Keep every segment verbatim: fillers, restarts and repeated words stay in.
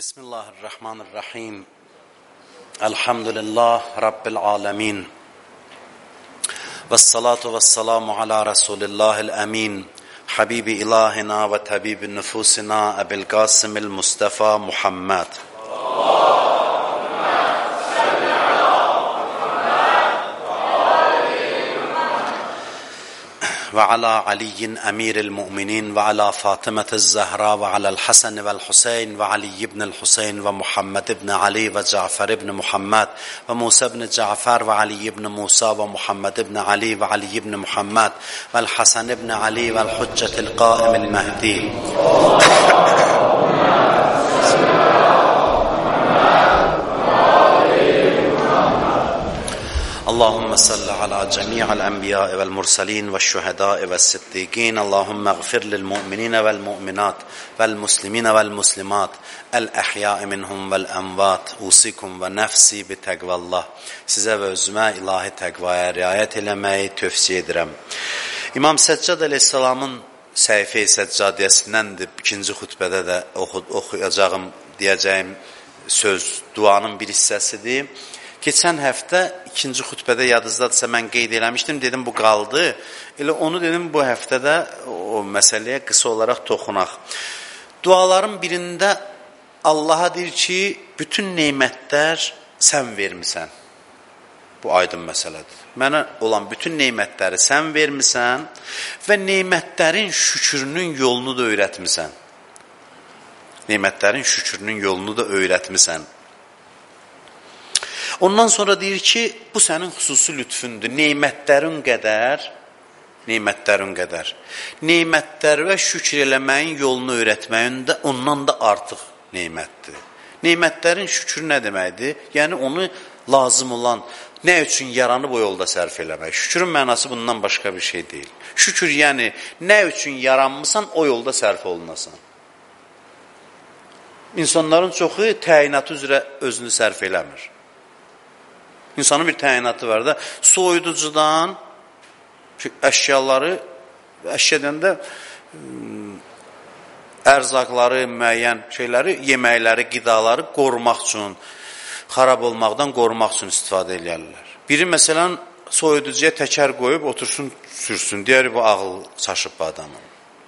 Bismillahirrahmanirrahim. Elhamdülillah Rabbil alemin. Vessalatu vesselamu ala Resulillahil emin. Habibi ilahina ve tabibi nüfusina Ebil Qasimil Mustafa Muhammed. Ve ala Ali'in emiril mu'minin ve ala Fatıme'tiz Zehra ve ala'l Hasan ve'l Husayn ve Ali ibn'l Husayn ve Muhammed ibn Ali ve Cafer ibn Muhammed ve Musa ibn Cafer ve Ali ibn Musa ve Muhammed ibn Ali ve Ali ibn Muhammed ve'l Hasan ibn Ali ve'l Huccetil Qaimil Mehdi. Allahümme salli ala cemi'al enbiya ve'l mursalin ve'ş-şuhedâ ve's-siddiqin. Allahümme gfir lil mu'minine ve'l mu'minat ve'l muslimine ve'l muslimat el-ehyâ'i minhum ve'l envat. Usikum ve nefsi bi tegvallah. Sizə və özümə ilahi təqvaya riayət eləməyi tövsiyə edirəm. İmam Səccad əleyhissalamın səhifə-i səccadiyyəsindəndir. İkinci xutbədə də oxuyacağım, deyəcəyim söz duanın bir hissəsidir. Keçən həftə ikinci xutbədə yadınızdadırsa mən qeyd eləmişdim, dedim bu qaldı. Elə onu dedim bu həftədə o məsələyə qısa olaraq toxunaq. Duaların birində Allaha deyir ki, bütün neymətlər sən vermisən. Bu aydın məsələdir. Mənə olan bütün neymətləri sən vermisən və neymətlərin şükrünün yolunu da öyrətmisən. Neymətlərin şükrünün yolunu da öyrətmisən. Ondan sonra deyir ki, bu sənin xüsusi lütfündür. Neymətlərin qədər, neymətlərin qədər. Neymətlər və şükür eləməyin yolunu öyrətməyin də ondan da artıq neymətdir. Neymətlərin şükür nə deməkdir? Yəni onu lazım olan, nə üçün yaranıb o yolda sərf eləmək. Şükrün mənası bundan başqa bir şey deyil. Şükür yəni nə üçün yaranmısan o yolda sərf olunasan. İnsanların çoxu təyinatı üzrə özünü sərf eləmir. İnsanın bir təyinatı var da, soyuducudan əşyaları, əşyadan da ərzaqları, müəyyən şeyləri, yeməkləri, qidaları qorumaq üçün, xarab olmaqdan qorumaq üçün istifadə edirlər. Biri məsələn soyuducuya təkər qoyub otursun, sürsün, deyər bu ağıl çaşıb bu adamın.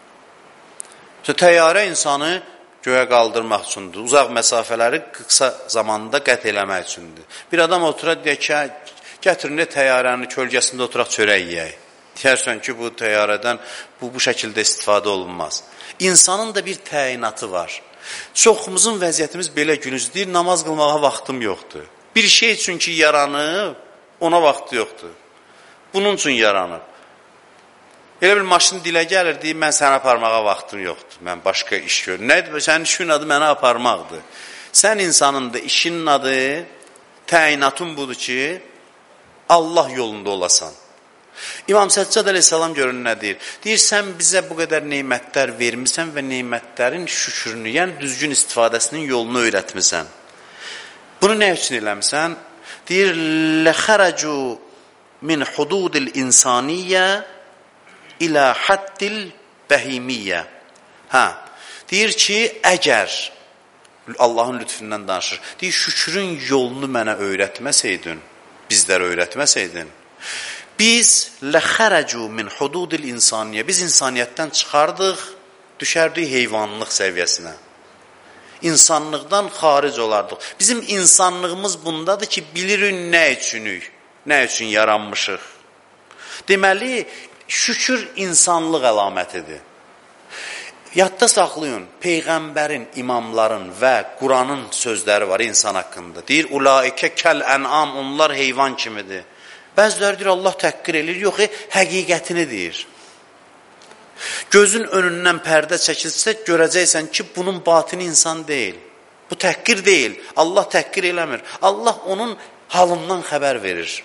Təyyarə insanı göyə qaldırmaq üçündür. Uzaq məsafələri qısa zamanda qət eləmək üçündür. Bir adam oturaq deyək ki, gətirin də təyyarənin kölgəsində oturaq çörək yeyək. Deyərsən ki, bu təyyarədən bu, bu şəkildə istifadə olunmaz. İnsanın da bir təyinatı var. Çoxumuzun vəziyyətimiz belə günüzdür, namaz qılmağa vaxtım yoxdur. Bir şey üçün ki, yaranıb, ona vaxtı yoxdur. Bunun üçün yaranıb. Elə bir maşın dilə gəlir, deyir, mən sənə aparmağa vaxtım yoxdur, mən başqa iş görürüm. Nədir? Sənin işin adı mənə aparmaqdır. Sən insanın da işinin adı, təyinatın budur ki, Allah yolunda olasan. İmam Səccad əleyhissalam görün nə deyir? Deyir, sən bizə bu qədər neymətlər vermisən və neymətlərin şükrünü, yəni düzgün istifadəsinin yolunu öyrətmisən. Bunu nə üçün eləmisən? Deyir, لَخَرَجُوا مِنْ حُدُودِ الْاِنْسَانِيَّ ilə haddil bəhimiyyə. Hə, deyir ki, əgər Allahın lütfündən danışır, deyir, şükrün yolunu mənə öyrətməsəydin, bizlərə öyrətməsəydin, biz ləxərəcu min hududil insaniyyə, biz insaniyyətdən çıxardıq, düşərdik heyvanlıq səviyyəsinə. İnsanlıqdan xaric olardıq. Bizim insanlığımız bundadır ki, bilirik nə üçünük, nə üçün yaranmışıq. Deməli, şükür insanlıq əlamətidir. Yadda saxlayın, Peyğəmbərin, imamların və Quranın sözləri var insan haqqında. Deyir, ulaikə kəl-ən'am, onlar heyvan kimidir. Bəziləri deyir, Allah təhqir edir, yox, e, həqiqətini deyir. Gözün önündən pərdə çəkilsə, görəcəksən ki, bunun batini insan deyil. Bu təhqir deyil, Allah təhqir eləmir. Allah onun halından xəbər verir.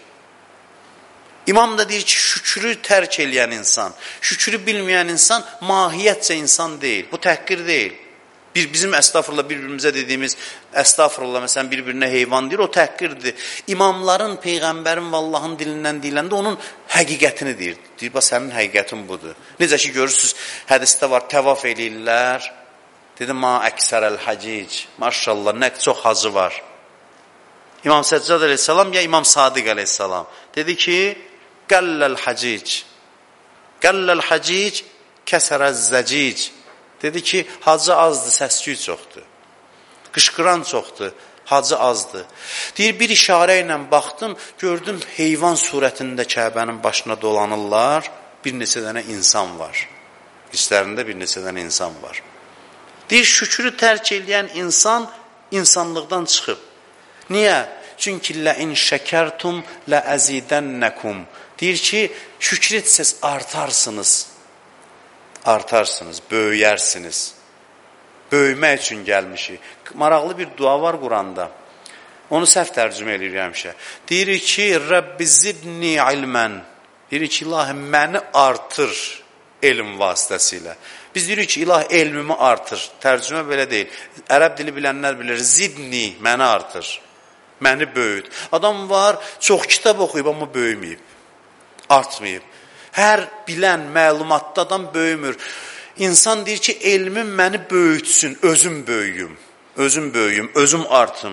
İmam da deyir ki, şükrü tərk eləyən insan, şükrü bilməyən insan mahiyyətcə insan deyil. Bu təhqir deyil. Bir, bizim əstağfurullah bir-birimizə dediyimiz əstağfurullah məsələn bir-birinə heyvan deyir, o təhqirdir. İmamların, Peyğəmbərin və Allahın dilindən deyiləndə onun həqiqətini deyir. Deyir, bax, sənin həqiqətin budur. Necə ki, görürsünüz, hədisdə var, təvaf eləyirlər, Dedi, ma əksərəl həcic. Maşallah, nə çox hacı var. İmam Səccad əleyhissalam ya İmam Sadiq əleyhissalam. Dedi ki, qəlləl həcic. Qəlləl həcic, kəsərəz zəcic. Dedi ki, hacı azdır, səsküy çoxdur. Qışqıran çoxdur, hacı azdır. Deyir, bir işarə ilə baxdım, gördüm heyvan surətində Kəbənin başına dolanırlar, bir neçə dənə insan var. İçlərində bir neçə dənə insan var. Deyir, şükrü tərk edən insan insanlıqdan çıxıb. Niyə? Çünki ləin şəkərtum ləəzidənnəkum. Deyir ki, şükür etsəz artarsınız. Artarsınız, böyüyərsiniz. Böyümək üçün gəlmişik. Maraqlı bir dua var Quranda. Onu səhv tərcümə edir həmişə. Deyir ki, Rəbbi zidni ilmən. Deyir ki, ilahi məni artır elm vasitəsilə. Biz deyirik ki, ilahi elmimi artır. Tərcümə belə deyil. Ərəb dili bilənlər bilir. Zidni, məni artır. Məni böyüt. Adam var, çox kitab oxuyub, amma böyüməyib. Artmayıb. Hər bilən, məlumatda adam böyümür. İnsan deyir ki, elmim məni böyütsün, özüm böyüyüm. Özüm böyüyüm, özüm artım.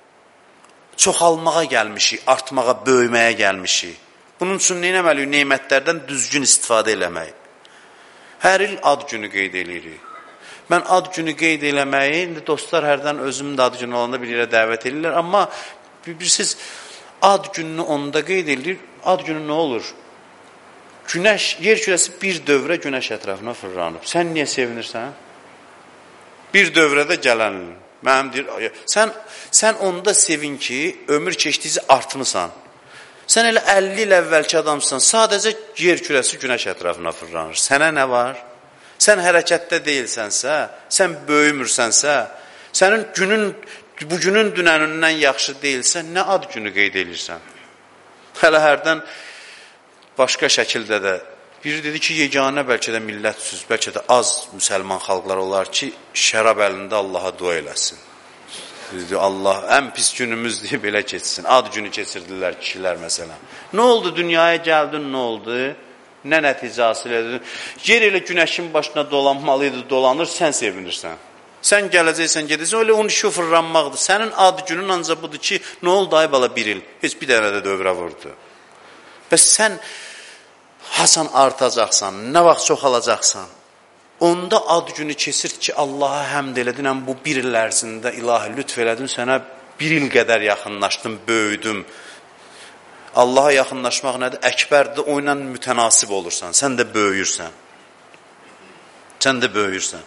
Çoxalmağa gəlmişik, artmağa, böyüməyə gəlmişik. Bunun üçün nə etməliyik? Nemətlərdən düzgün istifadə eləmək. Hər il ad günü qeyd edirik. Mən ad günü qeyd eləməyi, indi dostlar hərdən özümün də ad günü olanda bir yerə dəvət edirlər. Amma bilirsiniz, ad gününü onda qeyd edilir. Ad günü nə olur? Günəş, yer kürəsi bir dövrə günəş ətrafına fırlanıb. Sən niyə sevinirsən? Bir dövrədə gələn. Mənim deyir, sən, sən onda sevin ki, ömür keçdiyinizi artmısan. Sən elə əlli il əvvəlki adamsan, sadəcə yer kürəsi günəş ətrafına fırlanır. Sənə nə var? Sən hərəkətdə deyilsənsə, sən böyümürsənsə, sənin günün, bugünün dünənindən yaxşı deyilsə, nə ad günü qeyd edirsən? Hələ hərdən başqa şəkildə də, biri dedi ki, yeganə bəlkə də millətsiz, bəlkə də az müsəlman xalqlar olar ki, şərab əlində Allaha dua eləsin. Dedi, Allah, ən pis günümüz deyib belə keçsin. Ad günü keçirdilər kişilər məsələn. Nə oldu, dünyaya gəldin, nə oldu? Nə nəticə hasil edin? Yer elə günəşin başına dolanmalıydı, dolanır, sən sevinirsən. Sən gələcəksən, gedəcəksən, öyle onu şofırlanmaqdır. Sənin ad günün ancaq budur ki, nə oldu ay bala bir il? Heç bir dənə də dövrə vurdu. Bəs sən hasan artacaqsan, nə vaxt çoxalacaqsan? Onda ad günü keçir ki, Allaha həmd elədin, bu bir il ərzində ilahi lütf elədin, sənə bir il qədər yaxınlaşdım, böyüdüm. Allaha yaxınlaşmaq nədir? Əkbərdir, o ilə mütənasib olursan, sən də böyüyürsən. Sən də böyüyürsən.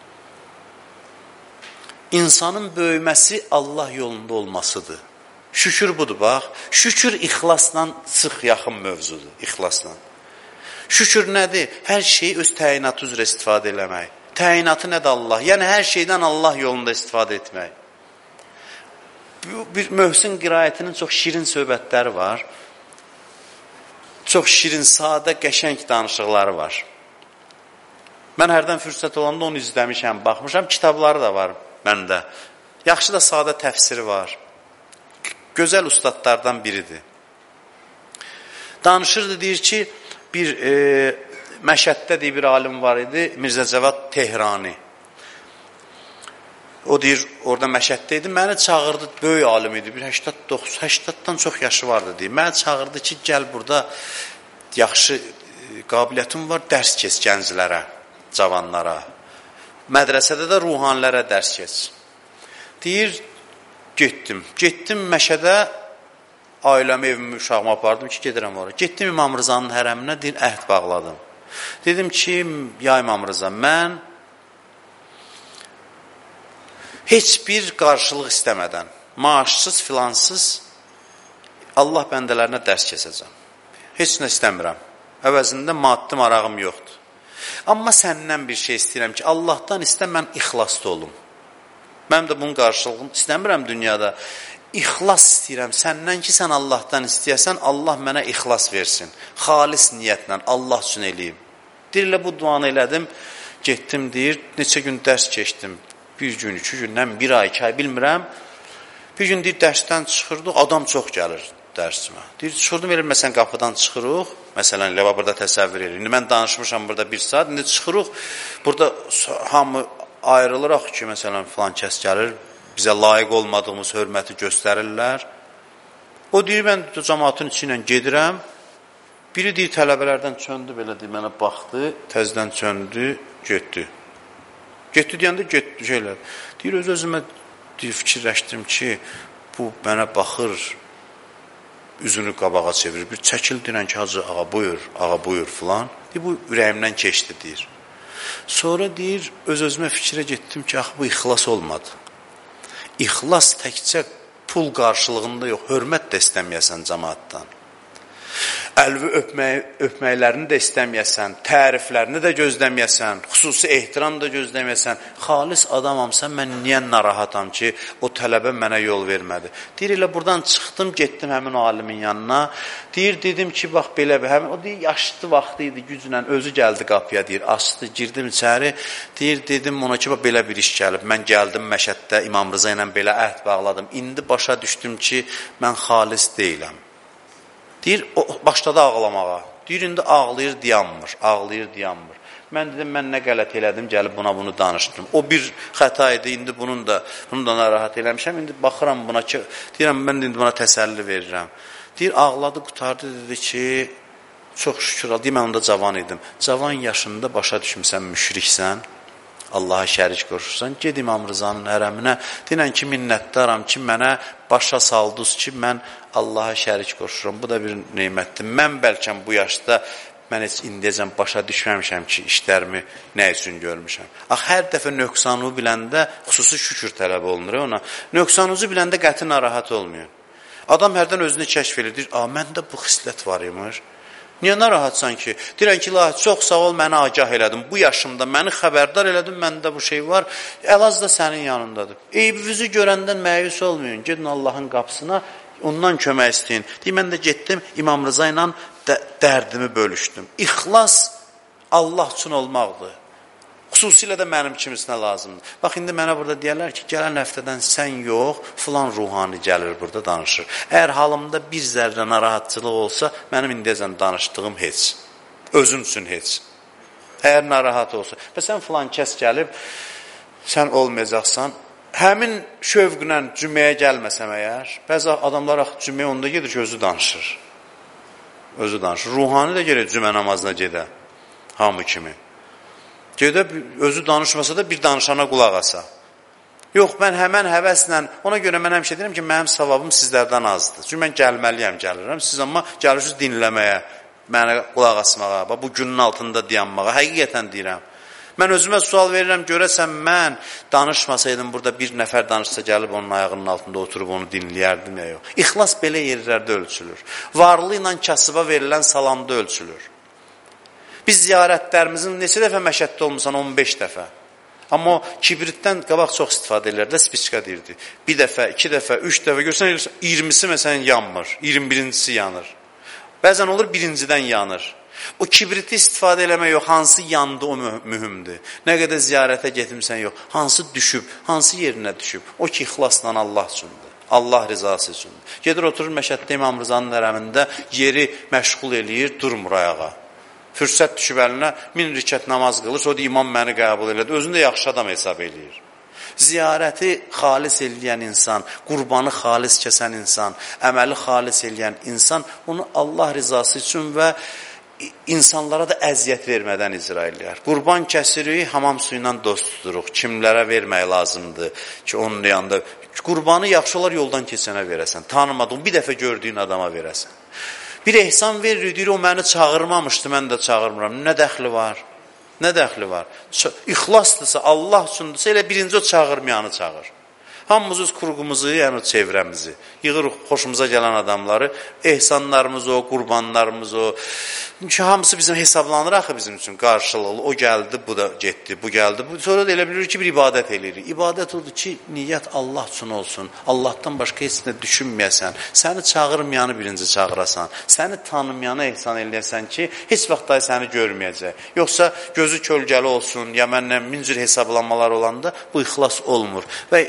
İnsanın böyüməsi Allah yolunda olmasıdır. Şükür budur, bax. Şükür ixlasla sıx yaxın mövzudur, ixlasla. Şükür nədir? Hər şeyi öz təyinatı üzrə istifadə eləmək. Təyinatı nədir Allah? Yəni, hər şeydən Allah yolunda istifadə etmək. Bir Möhsin qiraətinin çox şirin söhbətləri var. Çox şirin, sadə, qəşəng danışıqları var. Mən hərdən fürsət olanda onu izləmişəm, baxmışam. Kitabları da var məndə. Yaxşı da sadə təfsiri var. Gözəl ustadlardan biridir. Danışırdı, deyir ki, bir e, Məşəddə deyir bir alim var idi, Mirzə Cəvad Tehrani. O deyir, orada Məşəddə idi, məni çağırdı, böyük alim idi, bir səksən doxsan səksəndən çox yaşı vardı deyir. Məni çağırdı ki, gəl burada yaxşı e, qabiliyyətim var, dərs keç gənclərə, cavanlara. Mədrəsədə də ruhanilərə dərs keç. Deyir, getdim. Getdim Məşədə, ailəmi, evimi, uşağımı apardım ki, gedirəm oraya. Getdim İmam Rızanın hərəminə, deyir, əhd bağladım. Dedim ki, ya İmam Rıza, mən heç bir qarşılıq istəmədən, maaşsız, filansız Allah bəndələrinə dərs keçəcəm. Heç nə istəmirəm. Əvəzində maddi marağım yoxdur. Amma səndən bir şey istəyirəm ki, Allahdan istə, mən ixlaslı olum. Mən də bunun qarşılığını istəmirəm dünyada. İxlas istəyirəm səndən ki, sən Allahdan istəyəsən, Allah mənə ixlas versin. Xalis niyyətlə, Allah üçün eləyim. Deyirlə, bu duanı elədim, getdim, deyir, neçə gün dərs keçdim. Bir gün, iki gündən, bir ay, iki ay, bilmirəm. Bir gün deyir, dərsdən çıxırdıq, adam çox gəlir dərsimə. Deyir, çıxırdım, elə məsələn, qapıdan çıxırıq, məsələn, elə burada təsəvvür edir. İndi mən danışmışam burada bir saat, indi çıxırıq, burada hamı ayrılıraq ki, məsələn, filan kəs gəlir, bizə layiq olmadığımız hörməti göstərirlər. O deyir, mən cəmaatın içi ilə gedirəm, biri deyir, tələbələrdən çöndü, belə deyir, mənə baxdı, təzdən çöndü, getdi. Getdi deyəndə getdi şeylər. Deyir, öz-özümə deyir, fikirləşdim ki, bu mənə baxır, üzünü qabağa çevirir. Bir çəkil deyirən ki, hacı, ağa buyur, ağa buyur filan. Deyir, bu ürəyimdən keçdi deyir. Sonra deyir, öz-özümə fikrə getdim ki, ax, bu ixlas olmadı. İxlas təkcə pul qarşılığında yox, hörmət də istəməyəsən cəmaatdan. Əlvi öpməy, öpməklərini də istəməyəsən, təriflərini də gözləməyəsən, xüsusi ehtiram da gözləməyəsən. Xalis adamamsa, mən niyə narahatam ki, o tələbə mənə yol vermədi? Deyir, elə buradan çıxdım, getdim həmin o alimin yanına. Deyir, dedim ki, bax, belə bir, həmin, o deyir, yaşlı vaxtı idi, güclə, özü gəldi qapıya, deyir, açdı, girdim içəri. Deyir, dedim ona ki, bax, belə bir iş gəlib. Mən gəldim Məşəddə, İmam Rıza ilə belə əhd bağladım. İndi başa düşdüm ki, mən xalis deyiləm. Deyir, o başladı ağlamağa. Deyir, indi ağlayır, dayanmır, ağlayır, dayanmır. Mən dedim, mən nə qələt elədim, gəlib buna bunu danışdım. O bir xəta idi, indi bunun da, bunu da narahat eləmişəm. İndi baxıram buna ki, deyirəm, mən indi buna təsəlli verirəm. Deyir, ağladı, qutardı, dedi ki, çox şükür, deyir, mən onda cavan idim. Cavan yaşında başa düşmüsən, müşriksən, Allaha şərik qoşursan, ged İmam Rızanın hərəminə, deyilən ki, minnətdaram ki, mənə başa saldınız ki, mən Allaha şərik qoşuram. Bu da bir neymətdir. Mən bəlkə bu yaşda, mən heç indiyəcən başa düşməmişəm ki, işlərimi nə üçün görmüşəm. Ax, hər dəfə nöqsanı biləndə, xüsusi şükür tələb olunur ona, nöqsanınızı biləndə qəti narahat olmuyor. Adam hərdən özünü kəşf edir, a, məndə bu xislət var imiş. Niyə narahatsan ki? Deyirən ki, ilahi, çox sağ ol, məni agah elədim. Bu yaşımda məni xəbərdar elədim, məndə bu şey var. Əlaz da sənin yanındadır. Eybinizi görəndən məyus olmayın. Gedin Allahın qapısına, ondan kömək istəyin. Deyir, mən də getdim, İmam Rıza ilə dərdimi bölüşdüm. İxlas Allah üçün olmaqdır. Xüsusilə də mənim kimisinə lazımdır. Bax, indi mənə burada deyərlər ki, gələn həftədən sən yox, filan ruhani gəlir burada danışır. Əgər halımda bir zərrə narahatçılıq olsa, mənim indiyəcən danışdığım heç. Özüm üçün heç. Əgər narahat olsa. Və sən filan kəs gəlib, sən olmayacaqsan, həmin şövqlə cüməyə gəlməsəm əgər, bəzi adamlar cüməyə onda gedir ki, özü danışır. Özü danışır. Ruhani də gelir cümə namazına gedə, hamı kimi. Gedə özü danışmasa da bir danışana qulaq asa. Yox, mən həmən həvəslə, ona görə mən həmişə deyirəm ki, mənim savabım sizlərdən azdır. Çünki mən gəlməliyəm, gəlirəm. Siz amma gəlirsiniz dinləməyə, mənə qulaq asmağa, bu günün altında dayanmağa. Həqiqətən deyirəm. Mən özümə sual verirəm, görəsən mən danışmasaydım, burada bir nəfər danışsa gəlib onun ayağının altında oturub onu dinləyərdim ya yox. İxlas belə yerlərdə ölçülür. Varlı ilə kasıba verilən salamda ölçülür. Biz ziyarətlərimizin neçə dəfə Məşəddə olmuşsan? on beş dəfə. Amma o kibritdən qabaq çox istifadə edirlər də, spiçka deyirdi. Bir dəfə, iki dəfə, üç dəfə görsən, iyirmisi məsələn yanmır, iyirmi birincisi yanır. Bəzən olur birincidən yanır. O kibriti istifadə eləmək yox, hansı yandı o mühümdür. Nə qədər ziyarətə getmişsən yox, hansı düşüb, hansı yerinə düşüb. O ki, ixlasla Allah üçündür. Allah rizası üçündür. Gedir oturur Məşəddə İmam Rızanın hərəmində, yeri məşğul eləyir, durmur ayağa. Fürsət düşüb əlinə, min rükət namaz qılır, o da imam məni qəbul elədi. Özünü də yaxşı adam hesab eləyir. Ziyarəti xalis eləyən insan, qurbanı xalis kəsən insan, əməli xalis eləyən insan, onu Allah rizası üçün və insanlara da əziyyət vermədən icra eləyər. Qurban kəsirik, hamam suyu ilə dost tuturuq. Kimlərə vermək lazımdır ki, onun yanında. Qurbanı yaxşı olar yoldan keçənə verəsən, tanımadığın, bir dəfə gördüyün adama verəsən. Bir ehsan verir, deyir, o məni çağırmamışdı, mən də çağırmıram. Nə dəxli var? Nə dəxli var? İxlasdırsa, Allah üçündürsə, elə birinci o çağırmayanı çağır. Hamımız öz kurğumuzu, yəni çevrəmizi, yığırıq xoşumuza gələn adamları, ehsanlarımız o, qurbanlarımız o. Çünki hamısı bizim hesablanır axı bizim üçün qarşılıqlı. O gəldi, bu da getdi, bu gəldi. Bu, sonra da elə bilir ki, bir ibadət eləyirik. İbadət odur ki, niyyət Allah üçün olsun. Allahdan başqa heç nə düşünməyəsən. Səni çağırmayanı birinci çağırasan. Səni tanımayanı ehsan eləyəsən ki, heç vaxt da səni görməyəcək. Yoxsa gözü kölgəli olsun, ya məndən min cür hesablanmalar olanda bu ixlas olmur. Və qayda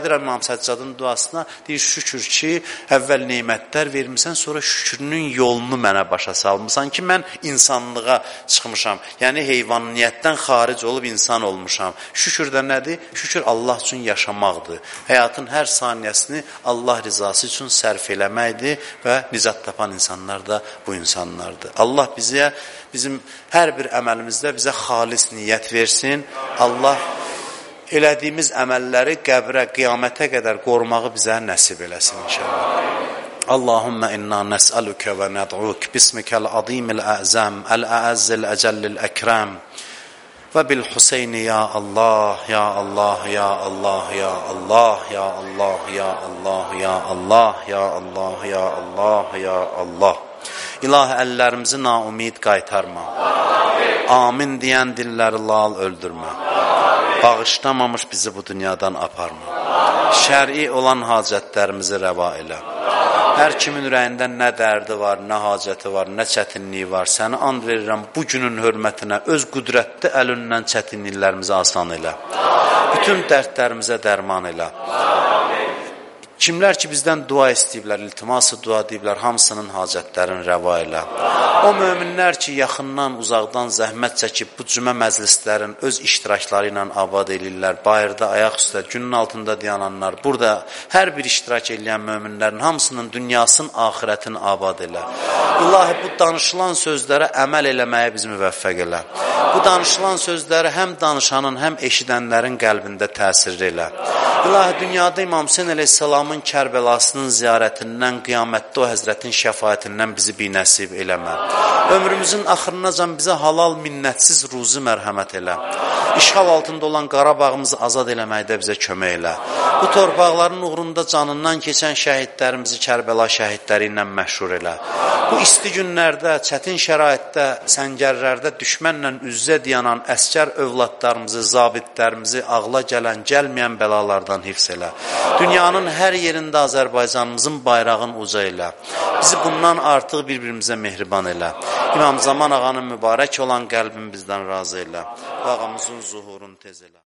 edirəm İmam Səccadın duasına, deyir, şükür ki, əvvəl neymətlər vermirsən, sonra şükrünün yolunu mənə başa salmısan ki, mən insanlığa çıxmışam. Yəni, heyvaniyyətdən xaric olub insan olmuşam. Şükür də nədir? Şükür Allah üçün yaşamaqdır. Həyatın hər saniyəsini Allah rizası üçün sərf eləməkdir və nicat tapan insanlar da bu insanlardır. Allah bizə, bizim hər bir əməlimizdə bizə xalis niyyət versin. Allah elədiyimiz əməlləri qəbrə, qiyamətə qədər qorumağı bizə nəsib eləsin inşallah. Allahümmə inna nəsəlükə və nəd'uk bismikəl azimil əzəm, əl-əəzzil əcəllil əkrəm və bil Hüseyni ya Allah, ya Allah, ya Allah, ya Allah, ya Allah, ya Allah, ya Allah, ya Allah, ya Allah, ya Allah. İlahi, əllərimizi naumid qaytarma. Amin deyən dilləri lal öldürmə. Bağışlamamış bizi bu dünyadan aparma. Şər'i olan hacətlərimizi rəva elə. Hər kimin ürəyində nə dərdi var, nə hacəti var, nə çətinliyi var, səni and verirəm bu günün hörmətinə, öz qüdrətli əlindən çətinliklərimizi asan elə. Bütün dərdlərimizə dərman elə. Kimlər ki, bizdən dua istəyiblər, iltiması dua deyiblər, hamısının hacətlərini rəva elə. O möminlər ki, yaxından, uzaqdan zəhmət çəkib bu cümə məclislərin öz iştirakları ilə abad edirlər, bayırda, ayaq üstə, günün altında dayananlar, burada hər bir iştirak edən möminlərin hamısının dünyasının, axirətini abad elə. İlahi, bu danışılan sözlərə əməl eləməyə bizi müvəffəq elə. Bu danışılan sözləri həm danışanın, həm eşidənlərin qəlbində təsir elə. İlahi, dünyada İmam Hüseyn əleyhissalamın Kərbəlasının ziyarətindən, qiyamətdə o həzrətin şəfaətindən bizi binəsib eləmə. Ömrümüzün axırınacan bizə halal, minnətsiz ruzi mərhəmət elə. İşğal altında olan Qarabağımızı azad eləməkdə bizə kömək elə. Bu torpaqların uğrunda canından keçən şəhidlərimizi Kərbəla şəhidləri ilə məşhur elə. Bu isti günlərdə, çətin şəraitdə, səngərlərdə düşmənlə üz-üzə dayanan əskər övladlarımızı, zabitlərimizi ağla gələn, gəlməyən bəlalardan hifz elə. Dünyanın hər yerində Azərbaycanımızın bayrağını uca elə. Bizi bundan artıq bir-birimizə mehriban elə. İmam Zaman ağanın mübarək olan qəlbini bizdən razı elə. Ağamızın zuhurunu tez elə.